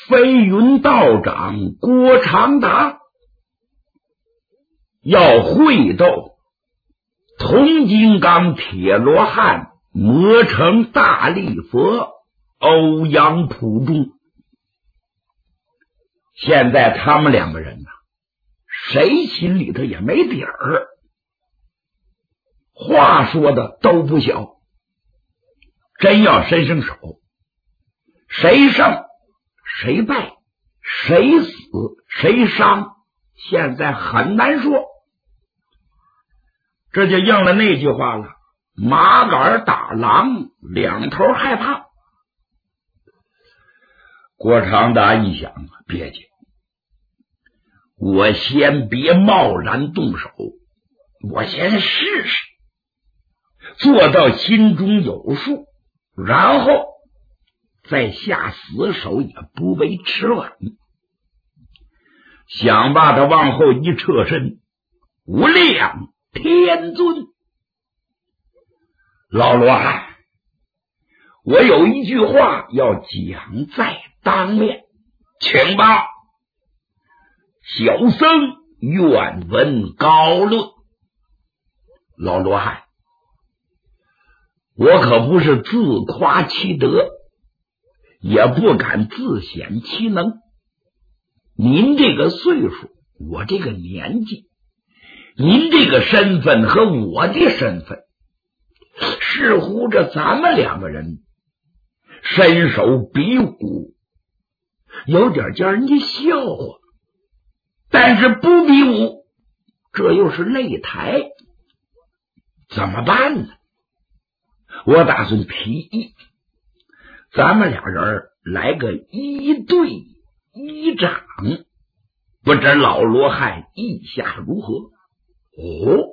飞云道长郭长达要会斗铜金刚铁罗汉魔城大力佛欧阳普中。现在他们两个人呢，谁心里头也没底儿，话说的都不小，真要伸伸手，谁胜谁败，谁死谁伤，现在很难说。这就应了那句话了，麻杆打狼，两头害怕。郭长达一想，别介，我先别贸然动手，我先试试，做到心中有数，然后再下死手也不为迟晚。想把他往后一侧身，无量天尊，老罗汉，我有一句话要讲在当面，请吧。小僧愿闻高论。老罗汉，我可不是自夸其德，也不敢自显其能。您这个岁数，我这个年纪，您这个身份和我的身份，似乎着咱们两个人身手比武，有点叫人家笑话。但是不比武，这又是擂台，怎么办呢？我打算提议，咱们俩人来个一对一掌，不知老罗汉意下如何？哦，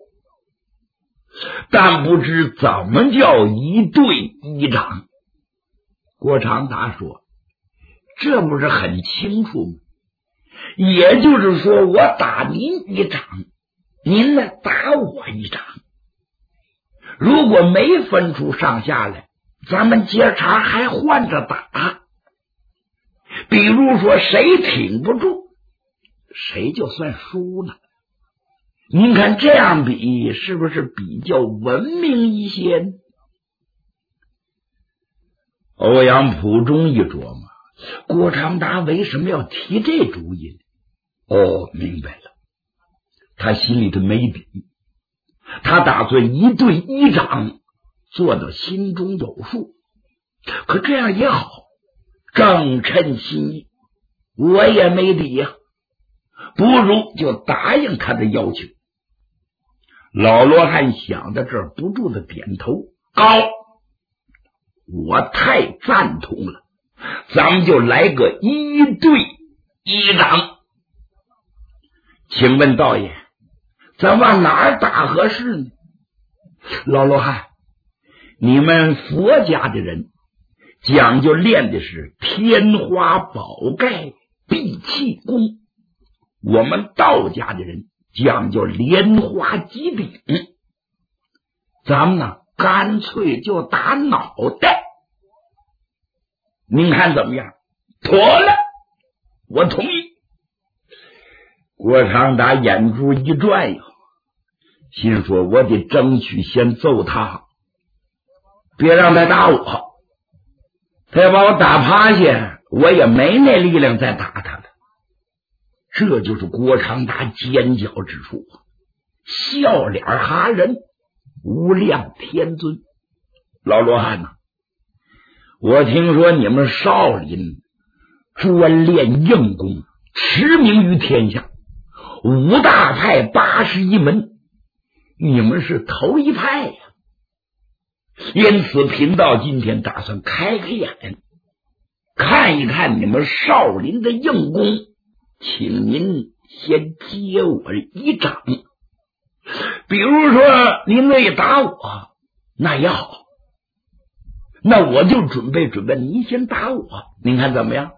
但不知怎么叫一对一掌。郭长达说，这不是很清楚吗？也就是说，我打您一掌，您呢打我一掌。如果没分出上下来，咱们接茬还换着打。比如说谁挺不住，谁就算输了。您看这样比是不是比较文明一些？欧阳普中一琢磨，郭长达为什么要提这主意？哦，明白了，他心里头没底，他打算一对一掌，做到心中有数。可这样也好，正称心意，我也没底呀，不如就答应他的要求。老罗汉想到这儿，不住的点头，高，我太赞同了，咱们就来个一对一掌。请问道爷，咱往哪儿打合适呢？老罗汉，你们佛家的人讲究练的是天花宝盖闭气功，我们道家的人讲究莲花击顶，咱们呢干脆就打脑袋，您看怎么样？妥了，我同意。郭长达眼珠一转呀，心说我得争取先揍他，别让他打我，他要把我打趴下，我也没那力量再打他了。这就是郭长达尖角之处，笑脸哈人，无量天尊。老罗汉呐，我听说你们少林专练硬功，驰名于天下，五大派81门，你们是头一派呀。因此贫道今天打算开开眼，看一看你们少林的硬功，请您先接我一掌。比如说您乐意打我，那也好，那我就准备您先打我，您看怎么样？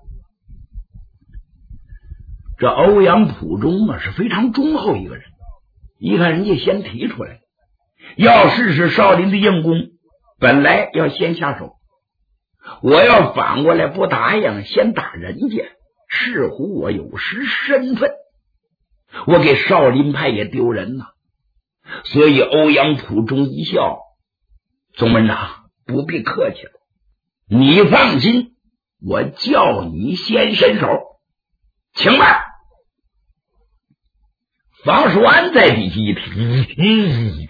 这欧阳普中是非常忠厚一个人，一看人家先提出来，要试试少林的硬功，本来要先下手，我要反过来不答应，先打人家， 似乎我有失身份，我给少林派也丢人呐。所以欧阳普中一笑，总门长不必客气了，你放心，我叫你先伸手，请吧。方叔安在底下一听，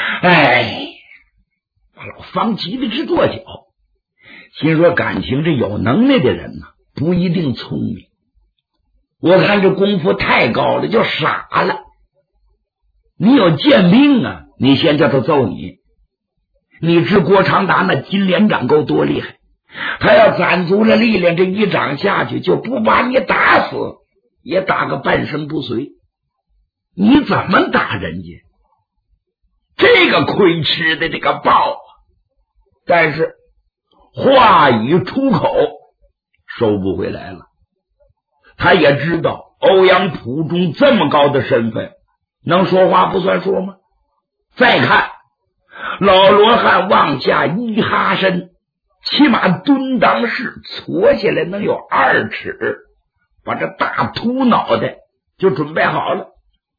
把老方急得直跺脚，心说感情这有能耐的人呢，不一定聪明，我看这功夫太高了，就傻了。你有剑兵啊，你先叫他揍你。你知郭长达那金连长够多厉害，他要攒足了力量，这一掌下去就不把你打死，也打个半身不遂。你怎么打人家？这个亏吃的这个报啊！但是话语出口收不回来了。他也知道欧阳普中这么高的身份，能说话不算数吗？再看老罗汉往下一哈身，起码蹲裆式搓下来能有2尺，把这大秃脑袋就准备好了。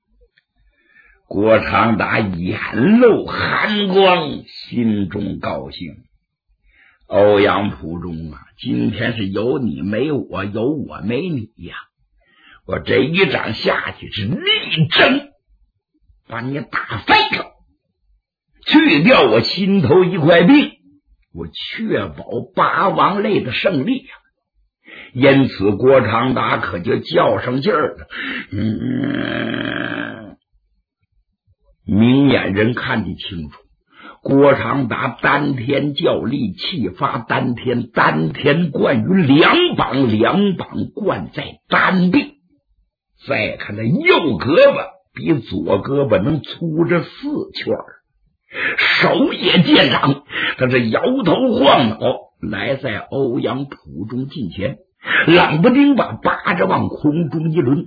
郭长达眼露寒光，心中高兴。欧阳普中啊，今天是有你没我，有我没你呀！我这一掌下去是力争把你打废了，去掉我心头一块病，我确保8王类的胜利呀！因此郭长达可就较上劲儿了。明眼人看得清楚，郭长达丹田较力，气发丹田，丹田贯于2膀，2膀贯在丹臂。再看那右胳膊比左胳膊能粗着4圈，手也见长，他这摇头晃脑来在欧阳普中近前，冷不丁把巴掌往空中一抡，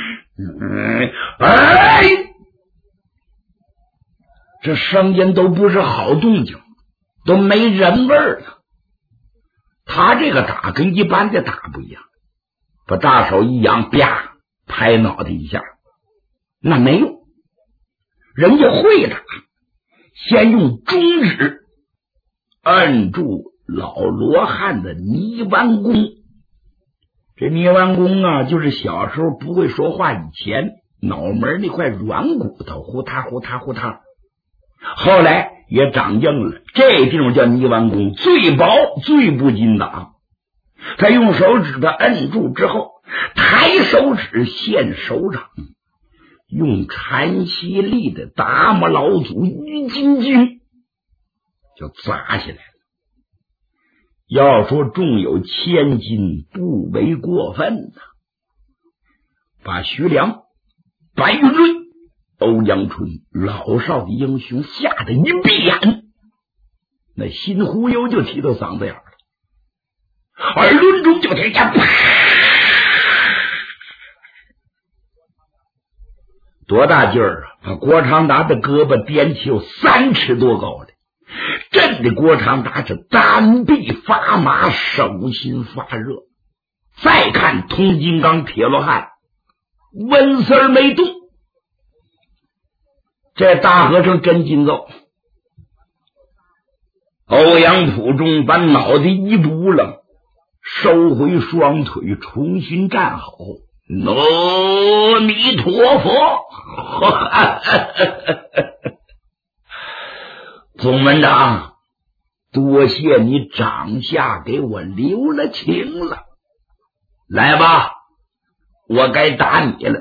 这声音都不是好动静，都没人味儿了。他这个打跟一般的打不一样，把大手一扬，啪拍脑袋一下，那没用。人家会打，先用中指摁住老罗汉的泥丸弓。这泥丸弓啊，就是小时候不会说话以前脑门那块软骨头呼嗒呼嗒呼嗒，后来也长硬了，这地方叫泥丸弓，最薄最不禁打。他用手指头摁住之后，抬手指现手掌，用禅息力的达摩老祖玉金经就砸下来了。要说重有1000斤不为过分呐。把徐良、白云瑞、欧阳春老少的英雄吓得一闭眼，那心忽悠就提到嗓子眼了，耳轮中就听见啪，多大劲儿啊！把郭长达的胳膊颠起有3尺多高的，震的郭长达是单臂发麻，手心发热。再看通金刚铁罗汉温丝儿没动，这大和尚真筋斗。欧阳普中把脑袋一嘟楞，收回双腿，重新站好。阿弥陀佛！总门长，多谢你掌下给我留了情了。来吧，我该打你了。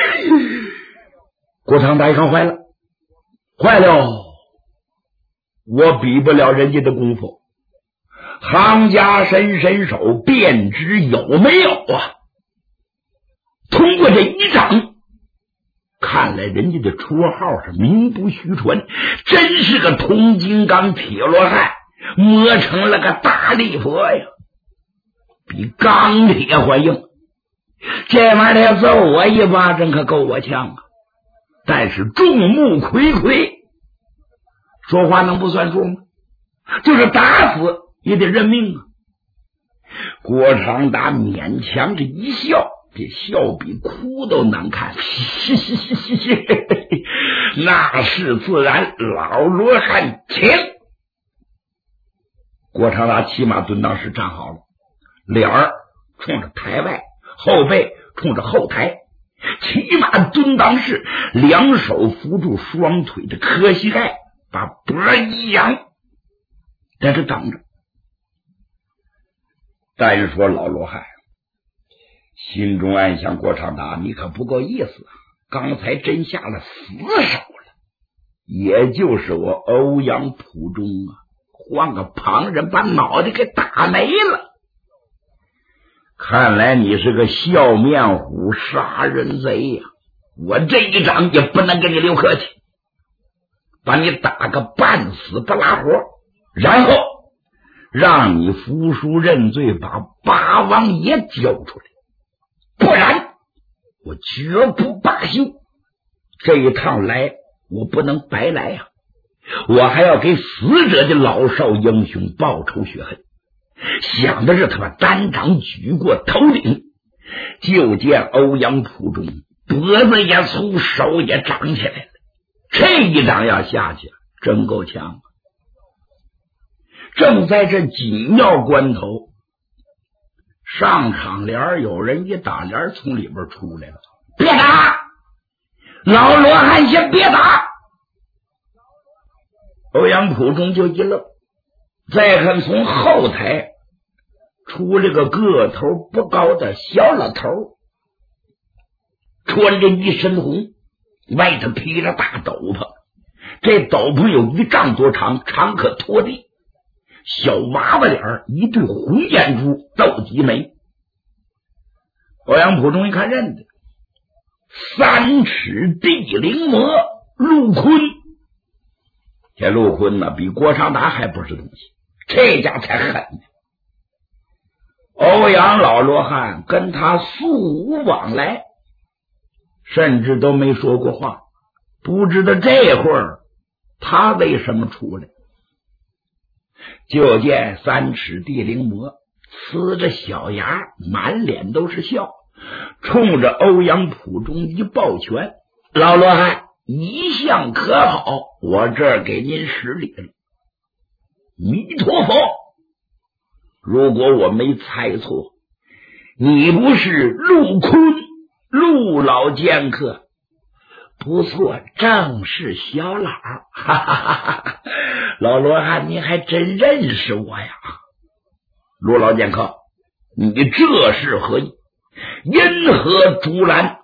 郭长达一看坏了，坏了，我比不了人家的功夫。行家伸手便知有没有啊。通过这一掌，看来人家的绰号是名不虚传，真是个铜金刚铁罗汉，磨成了个大力佛呀，比钢铁还硬。这玩意儿要揍我一巴掌可够我呛啊！但是众目睽睽，说话能不算数吗？就是打死也得认命啊！ 郭长达勉强着一笑，这笑比哭都难看。那是自然，老罗汉请。郭长达骑马蹲裆时站好了，脸儿冲着台外，后背冲着后台，骑马蹲裆时，两手扶住双腿的磕膝盖，把脖一扬，在这等着。但说老罗汉心中暗想，郭长达你可不够意思，刚才真下了死手了，也就是我欧阳普中啊，换个旁人把脑袋给打没了。看来你是个笑面虎杀人贼呀，我这一掌也不能跟你留客气，把你打个半死不拉活，然后让你服输认罪，把八王爷交出来，不然我绝不罢休。这一趟来我不能白来呀，我还要给死者的老少英雄报仇雪恨。想的是他把单掌举过头顶，就见欧阳普中脖子也粗，手也长起来了，这一掌要下去真够呛。正在这紧要关头，上场帘有人一打帘从里边出来了，别打，老罗汉先别打。欧阳普中就一愣，再看从后台出了个个头不高的小老头，穿着一身红，外头披着大斗篷，这斗篷有1丈多长，长可拖地，小娃娃脸，一对红眼珠，斗鸡眉。欧阳普中一看认得，3尺地灵魔陆坤。这陆坤呢，比郭长达还不是东西，这家才狠呢。欧阳老罗汉跟他素无往来，甚至都没说过话，不知道这会儿他为什么出来。就见3尺地灵魔呲着小牙，满脸都是笑，冲着欧阳普中一抱拳，老罗汉一向可好，我这儿给您施礼了。弥陀佛，如果我没猜错，你不是陆坤陆老剑客？不错，正是小老。哈哈哈哈，老罗汉你还真认识我呀。陆老剑客，你这是何意？因何阻拦？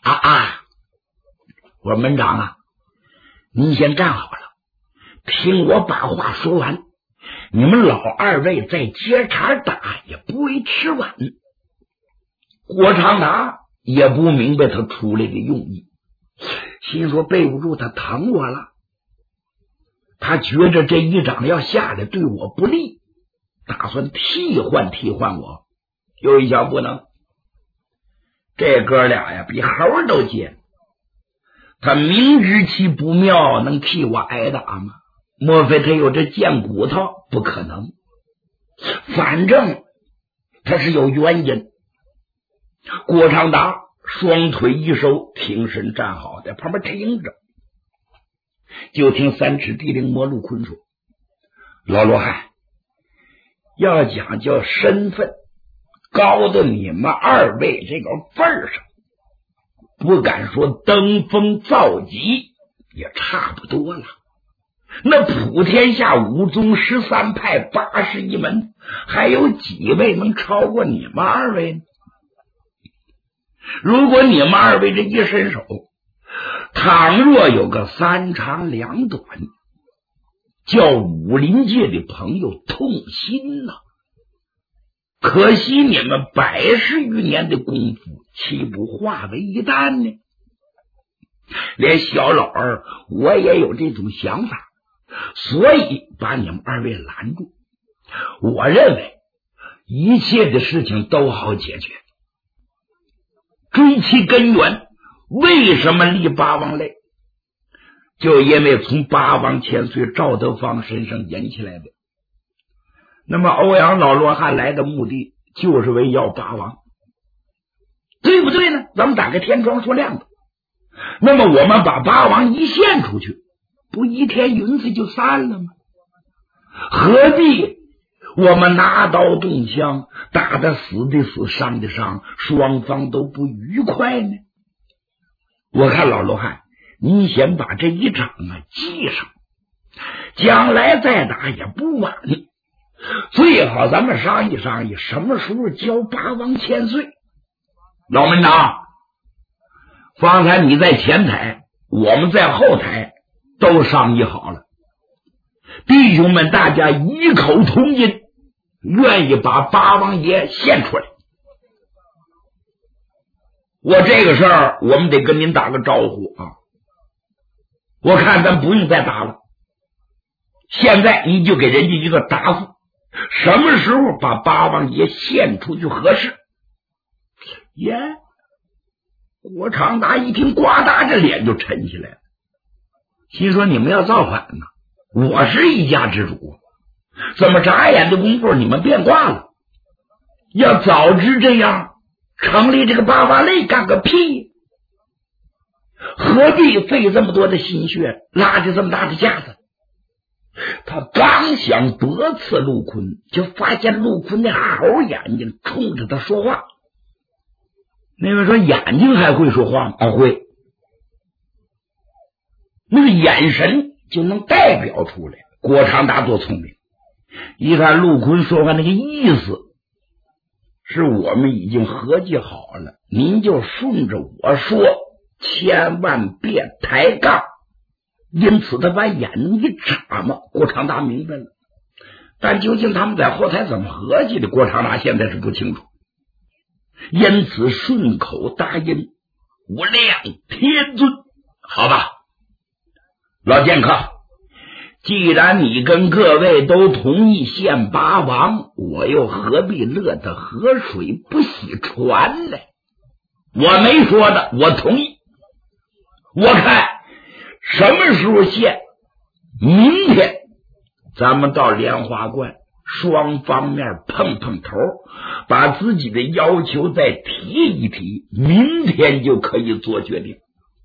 我说门长啊，您先站好了，听我把话说完，你们老2位再接茬打也不会迟晚。郭长达也不明白他出来的用意，心说背不住他疼我了，他觉着这一掌要下来对我不利，打算替换我。又一想不能，这哥俩呀比猴都尖，他明知其不妙，能替我挨打吗？莫非他有这贱骨头？不可能，反正他是有原因。郭长达双腿一收，挺身站好，在旁边听着。就听3尺地灵魔陆坤说，老罗汉要讲究身份，高到你们2位这个份上，不敢说登峰造极，也差不多了。那普天下5宗13派81门，还有几位能超过你们2位呢？如果你们2位这一伸手，倘若有个3长2短，叫武林界的朋友痛心呐！可惜你们110余年的功夫，岂不化为一旦呢？连小老儿我也有这种想法，所以把你们2位拦住。我认为一切的事情都好解决，追其根源，为什么立八王类？就因为从八王千岁赵德芳身上引起来的。那么欧阳老罗汉来的目的， 就是为要八王，对不对呢？咱们打个天窗说亮的。那么我们把八王一献出去，不一天云彩就散了吗？何必我们拿刀动枪，打得死的死，伤的伤，双方都不愉快呢？我看老罗汉，你先把这一场记上，将来再打也不晚。最好咱们商议商议，什么时候交八王千岁。老门长，方才你在前台，我们在后台都商议好了，弟兄们大家异口同音，愿意把八王爷献出来。我这个事儿我们得跟您打个招呼啊！我看咱不用再打了，现在你就给人家一个答复，什么时候把八王爷献出去合适？耶！郭长达一听，呱嗒，这脸就沉起来了，心说你们要造反呢？我是一家之主，怎么眨眼的功夫你们变卦了？要早知这样，成立这个八王类干个屁！何必费这么多的心血，拉着这么大的架子？他刚想驳斥陆坤，就发现陆坤那猴眼睛冲着他说话。那位说眼睛还会说话吗？啊，会。那个眼神就能代表出来。郭长达多聪明，一看陆坤说话那个意思，是我们已经合计好了，您就顺着我说，千万别抬杠。因此他把眼睛一眨嘛，郭长达明白了。但究竟他们在后台怎么合计的，郭长达现在是不清楚，因此顺口答应：无量天尊。好吧，老剑客，既然你跟各位都同意献八王，我又何必乐得河水不洗船呢？我没说的，我同意。我看什么时候献？明天咱们到莲花观，双方面碰碰头，把自己的要求再提一提，明天就可以做决定。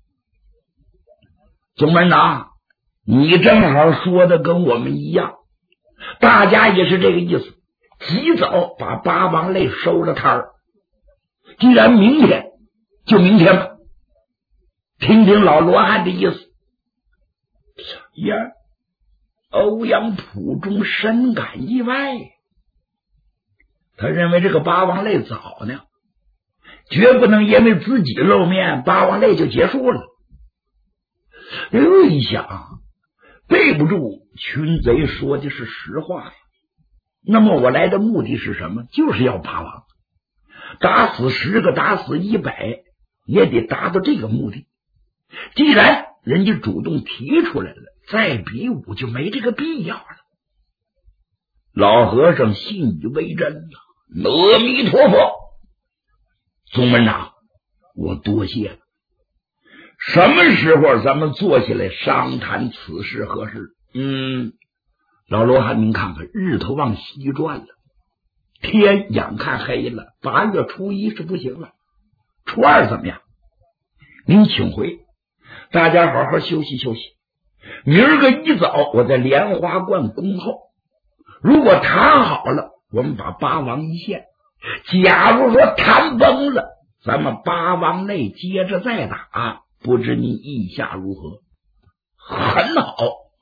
总门长，你正好说的跟我们一样，大家也是这个意思，及早把八王类收了摊儿。既然明天，就明天吧。听听老罗汉的意思。呀，欧阳普中深感意外，他认为这个八王类早呢，绝不能因为自己露面，八王类就结束了。又一想，背不住群贼说的是实话呀。那么我来的目的是什么？就是要八王，打死10个，打死100，也得达到这个目的。既然人家主动提出来了，再比武就没这个必要了。老和尚信以为真了，阿弥陀佛，宗门长，我多谢了。什么时候咱们坐下来商谈此事合适？老罗汉，您看看，日头往西转了，天眼看黑了，8月初1是不行了，初2怎么样？您请回，大家好好休息休息。明儿个一早，我在莲花观恭候。如果谈好了，我们把八王一献；假如说谈崩了，咱们八王内接着再打。不知你意下如何？很好，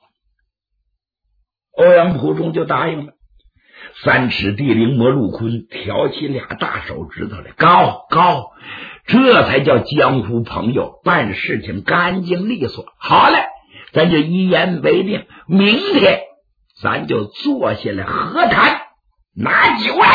欧阳普中就答应了。3尺地灵魔陆坤挑起2大手指头来，高，这才叫江湖朋友，办事情干净利索。好嘞，咱就一言为定，明天咱就坐下来和谈，拿酒来。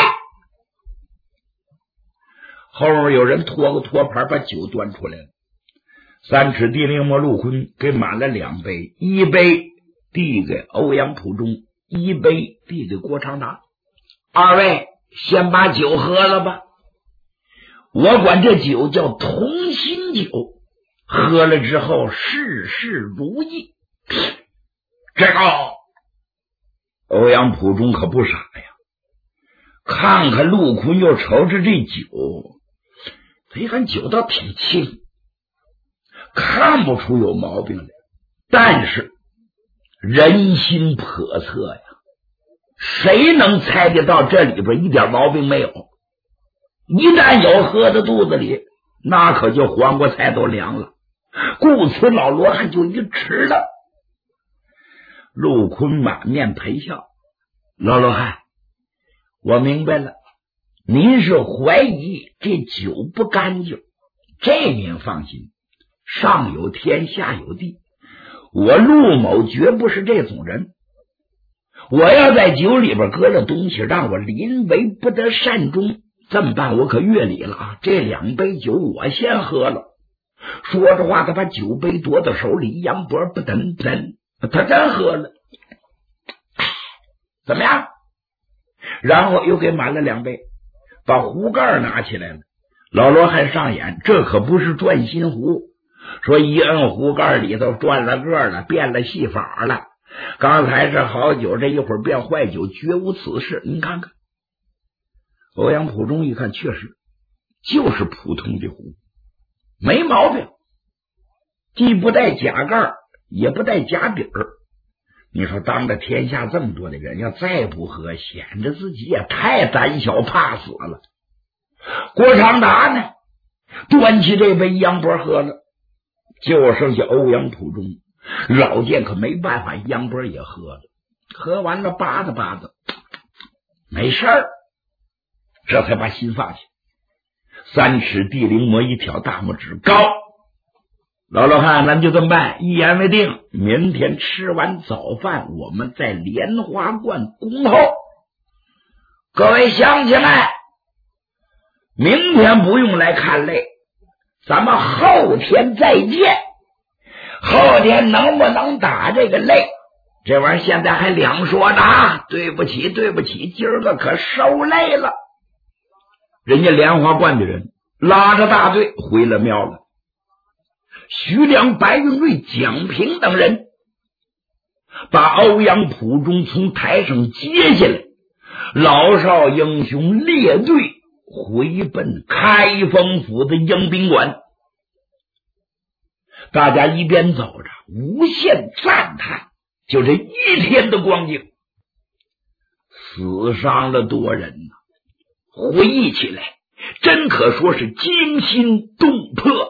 后面有人拖个托盘把酒端出来了。3尺地灵魔陆坤给满了2杯，一杯递给欧阳普中，一杯递给郭长达。2位先把酒喝了吧，我管这酒叫同心酒，喝了之后事事如意。这个欧阳普中可不傻呀， 看看陆坤，又瞅着这酒，他一看酒倒挺清，看不出有毛病来。但是人心叵测呀，谁能猜得到这里边一点毛病没有？一旦有喝到肚子里，那可就黄瓜菜都凉了。故此老罗汉就一迟了。陆坤满面陪笑，老罗汉，我明白了，您是怀疑这酒不干净，这您放心，上有天下有地，我陆某绝不是这种人。我要在酒里边搁了东西，让我临危不得善终，这么办我可越礼了啊！这2杯酒我先喝了。说着话，他把酒杯夺到手里，杨博不等，他真喝了。怎么样？然后又给满了2杯，把壶盖拿起来了。老罗汉上眼，这可不是转心壶，说一摁壶盖里头转了个了，变了戏法了。刚才是好酒，这一会儿变坏酒，绝无此事。您看看，欧阳普中一看，确实就是普通的壶，没毛病，既不带假盖，也不带假底儿。你说当着天下这么多的人，要再不喝，显得自己也太胆小怕死了。郭长达呢，端起这杯杨波喝了，就剩下欧阳普中。老剑可没办法，杨波也喝了，喝完了吧嗒吧嗒，没事儿，这才把心放下。3尺地灵魔一挑大拇指高，老罗汉，咱就这么办，一言为定，明天吃完早饭，我们在莲花观恭候。各位乡亲们，明天不用来看擂，咱们后天再见。后天能不能打这个擂，这玩意儿现在还两说呢啊！对不起，今儿个可收擂了。人家莲花观的人拉着大队回了庙了。徐良、白云瑞、蒋平等人把欧阳普中从台上接下来，老少英雄列队回奔开封府的迎宾馆。大家一边走着，无限赞叹，就这一天的光景，死伤了多人呐！回忆起来，真可说是惊心动魄。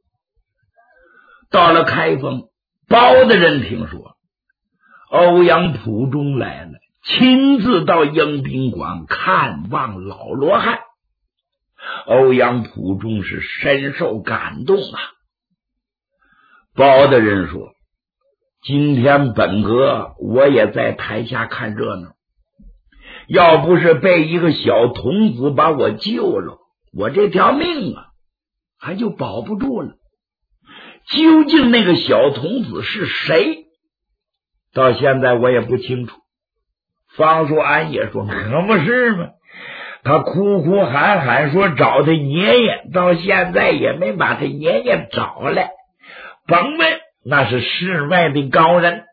到了开封，包大人听说欧阳普中来了，亲自到迎宾馆看望老罗汉。欧阳普中是深受感动啊。包大人说，今天本阁我也在台下看热闹，要不是被一个小童子把我救了，我这条命啊还就保不住了。究竟那个小童子是谁，到现在我也不清楚。方硕安也说，可不是嘛，他哭哭喊喊说找他爷爷，到现在也没把他爷爷找来，甭问，那是世外的高人。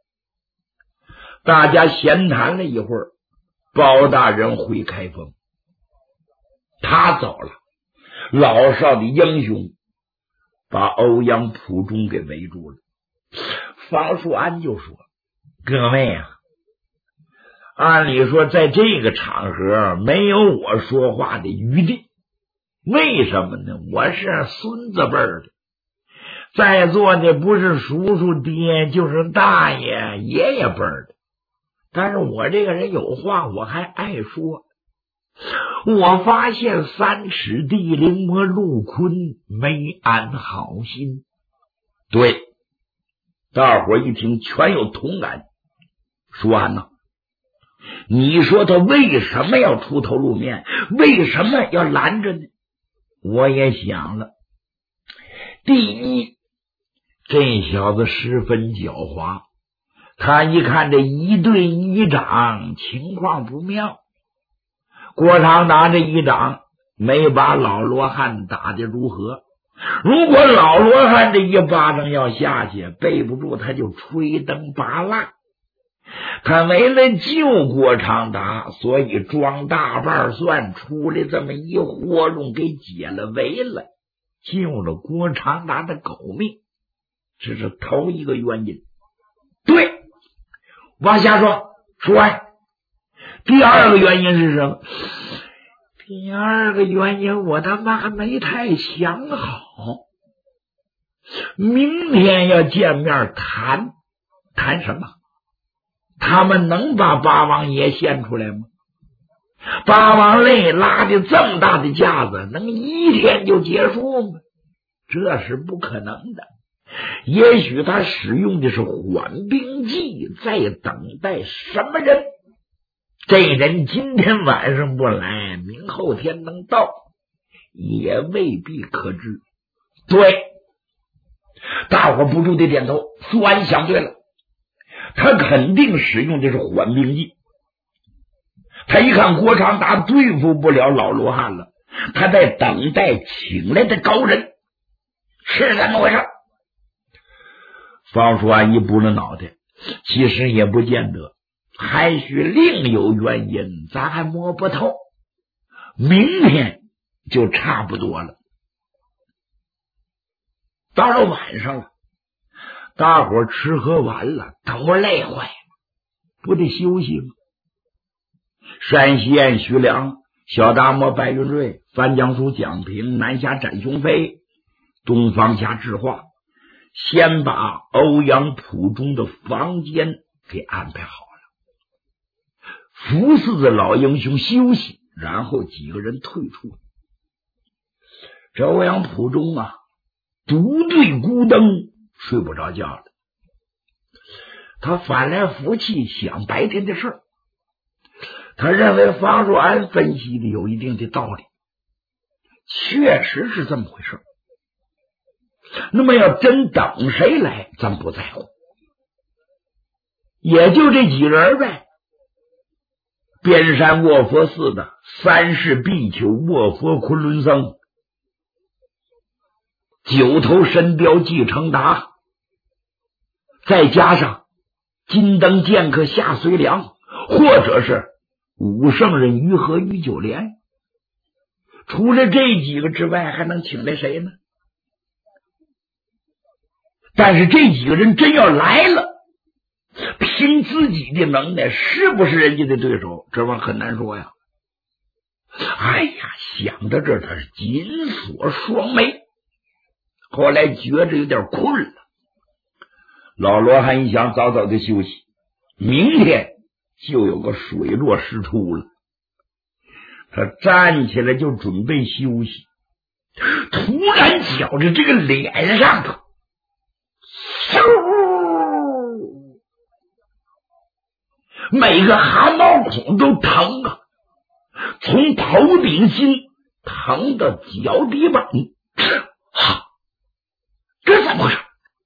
大家闲谈了一会儿，包大人回开封，他走了，老少的英雄把欧阳普中给围住了。方树安就说，各位啊，按理说在这个场合没有我说话的余地，为什么呢？我是孙子辈儿的，在座的不是叔叔爹就是大爷爷爷辈儿的，但是我这个人有话我还爱说。我发现3尺地灵魔陆坤没安好心。对，大伙一听全有同感。说安呐，你说他为什么要出头露面，为什么要拦着呢？我也想了，第一，这小子十分狡猾，他一看这一队一掌情况不妙，郭长达这一掌没把老罗汉打得如何，如果老罗汉这一巴掌要下去，背不住他就吹灯拔蜡。 他为了救郭长达，所以装大瓣蒜出来这么一活动，给解了围了，救了郭长达的狗命，这是头一个原因。对，往下说完。第二个原因是什么？第二个原因我他妈没太想好。明天要见面谈什么？他们能把八王爷献出来吗？八王泪拉的这么大的架子，能一天就结束吗？这是不可能的。也许他使用的是缓兵计，在等待什么人。这人今天晚上不来，明后天能到，也未必可知。对，大伙不住的点头。苏安想对了，他肯定使用的是缓兵计。他一看郭长达对付不了老罗汉了，他在等待请来的高人，是怎么回事？方叔安一拨了脑袋，其实也不见得，还许另有原因，咱还摸不透。明天就差不多了。到了晚上了，大伙吃喝完了，都累坏了，不得休息吗？山西燕徐良、小达摩白云瑞、范江书蒋平、南下展雄飞、东方侠智化，先把欧阳普中的房间给安排好了，服侍着老英雄休息，然后几个人退出。这欧阳普中啊，独对孤灯，睡不着觉了。他翻来覆去想白天的事儿，他认为方若安分析的有一定的道理，确实是这么回事。那么要真等谁来，咱不在乎，也就这几人呗。边山卧佛寺的三世比丘卧佛昆仑僧，九头神雕季承达，再加上金灯剑客夏随良，或者是武圣人于和于九莲。除了这几个之外，还能请来谁呢？但是这几个人真要来了，凭自己的能耐，是不是人家的对手，这玩意很难说呀。哎呀，想到这儿，他是紧锁双眉。后来觉着有点困了，老罗汉一想，早早的休息，明天就有个水落石出了。他站起来就准备休息，突然觉着这个脸上头每个汗毛孔都疼啊，从头顶心疼到脚底板。这怎么回事？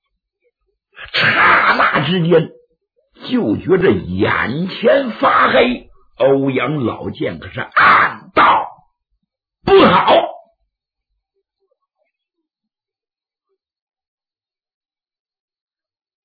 刹那之间就觉着眼前发黑，欧阳老剑可是暗道不好。